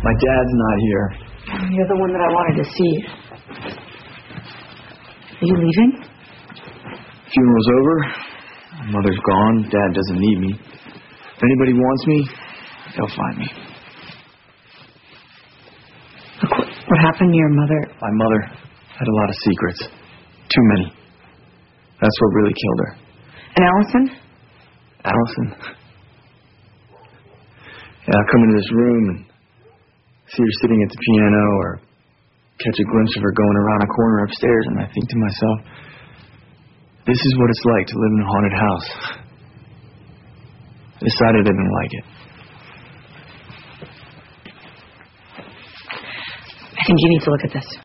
My dad's not here. You're the one that I wanted to see. Are you leaving? Funeral's over. My mother's gone. Dad doesn't need me. If anybody wants me, they'll find me. Look, what happened to your mother? My mother had a lot of secrets. Too many. That's what really killed her. And Allison? Allison? Yeah, I come into this room and see her sitting at the piano or catch a glimpse of her going around a corner upstairs, and I think to myself, this is what it's like to live in a haunted house. I decided I didn't like it. I think you need to look at this.